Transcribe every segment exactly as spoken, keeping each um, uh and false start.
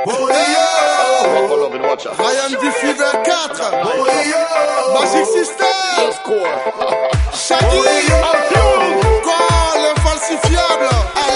Ryan D. Fever quatre, Magic System, Shaggy, Call l'infalsifiable,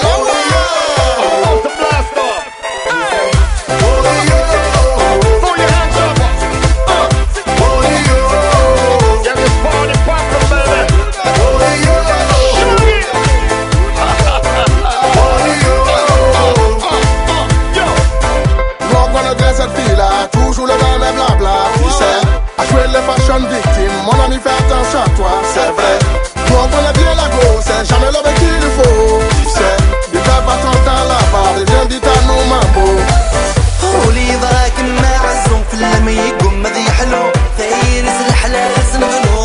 toujours le même blabla, tu sais. À jouer les fashion victimes, mon ami fais attention à toi, c'est vrai. Nous on connaît bien la go, c'est jamais l'homme qu'il faut, tu sais. Du peuple pas ton temps là-bas, les gens disent à nous mambo. قولي ضاك معزوم في اللمي يقوم مذي حلو ثيرس الحلال سنغلو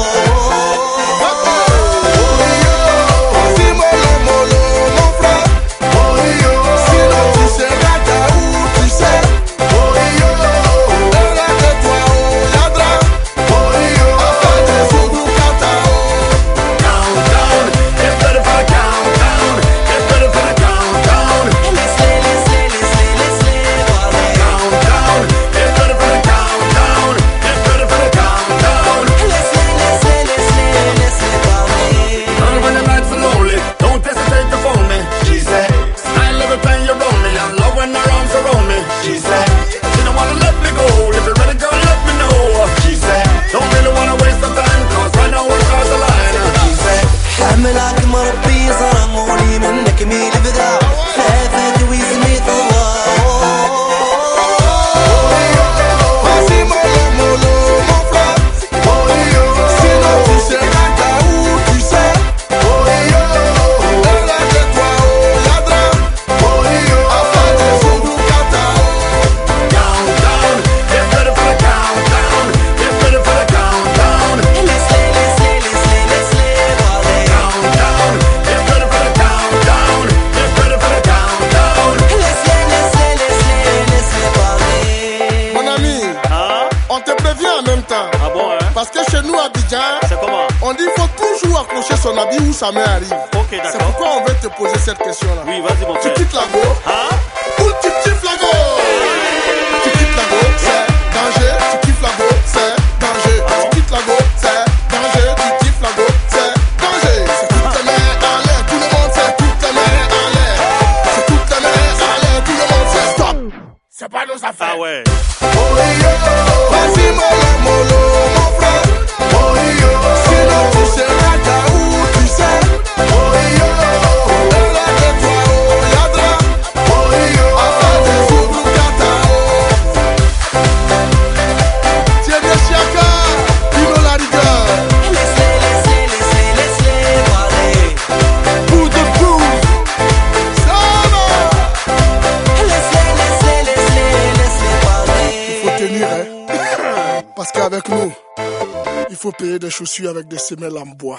حملك مربي ظلموني منك ميل بذا خافت ويزني ثوار Parce que chez nous à Abidjan, on dit qu'il faut toujours accrocher son habit où sa main arrive. Okay, c'est pourquoi on veut te poser cette question-là. Oui, vas-y mon frère. Tu quittes la go hein? Ou tu kiffes la go? Tu quittes la go, c'est danger. Tu kiffes la go, c'est danger. Ah, tu quittes la go, c'est danger. Tu kiffes la go, c'est danger. C'est toutes les mains en l'air, tout le monde c'est toutes les mains en l'air. C'est toutes les mains en l'air, tout le monde c'est stop. C'est pas nos affaires. Ah ouais. Oh yo, vas-y mollo mollo mon frère. Oh yo, sinon tu seras là où tu sais. Oh yo, là de toi oh yadra. Oh yo, afin de Zoubou Kata oh. Tiens bien Chiaka, Dino la rigueur. Laisse-les, laisse-les, laisse-les, laisse-les parler. Bout de bout, ça va. Laisse-les, laisse-les, laisse-les, laisse-les parler. Il faut tenir hein. Parce qu'avec nous, il faut payer des chaussures avec des semelles en bois.